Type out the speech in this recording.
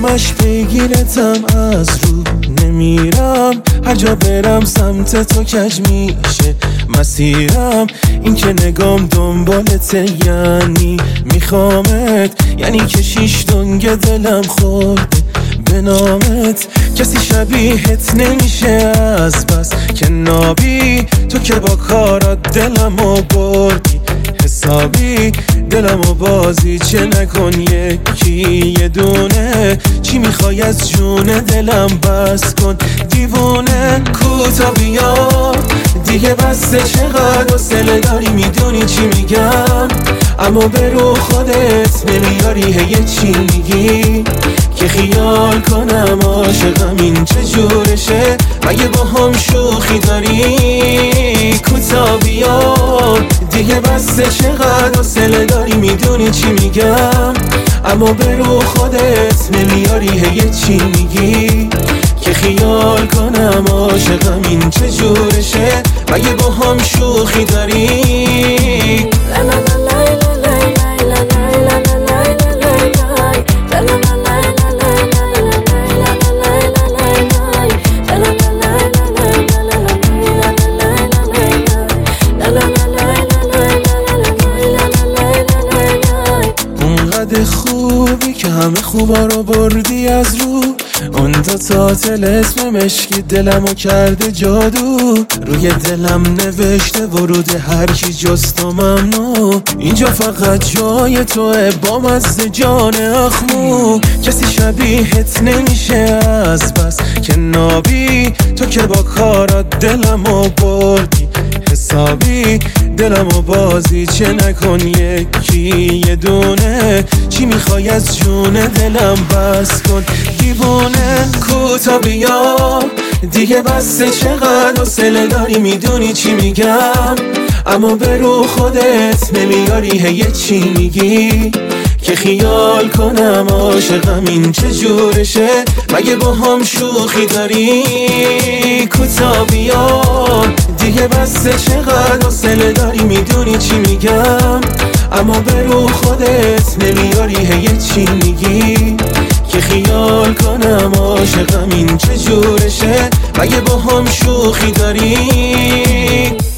همش پیگیرتم، از رو نمیرم، هر جا برم سمت تو کج میشه مسیرم. این که نگام دنبالته یعنی میخوامت، یعنی که شیش دنگ دلم خورده به نامت. کسی شبیهت نمیشه از بس که نابی، تو که با کارات دلمو بردی حسابی. دلمو بازی چه نکن یکی یه دونه، چی میخوای از جون دلم بس کن دیوونه. کوتا بیا دیگه بسته، چقدر حوصله داری میدونی چی میگم، اما به رو خودت نمیاری هی چی میگی که خیال کنم عاشقم این چجورشه، مگه با هم شوخی داری؟ کوتا بیا دیگه بسته، چقدر حوصله داری میدونی چی میگم، اما به رو خودت نمیاری هی چی میگی که خیال کنم عاشقم این چجورشه، مگه با هم شوخی داری؟ خوبی که همه خوبا رو بردی از رو، اون دو تاتل اسم مشکی دلمو کرده جادو، روی دلم نوشته ورود هر کی جز تو ممنوع، اینجا فقط جای توه با مزه جان اخمو. کسی شبیهت نمیشه از بس که نابی، تو که با کارات دلمو بردی حسابی. دلمو بازی چه نکن یکی یه دونه، چی میخوای از جون دلم بس کن دیوونه. کوتا بیا دیگه بسته، چقدر حوصله داری میدونی چی میگم، اما به رو خودت نمیاری هی چی میگی که خیال کنم عاشقم این چجورشه، مگه با هم شوخی داری؟ کوتا بیا دیگه بسته، چقدر حوصله داری میدونی چی میگم، اما به رو خودت نمیاری هی چی میگی که خیال کنم عاشقم این چجورشه، مگه با هم شوخی داری؟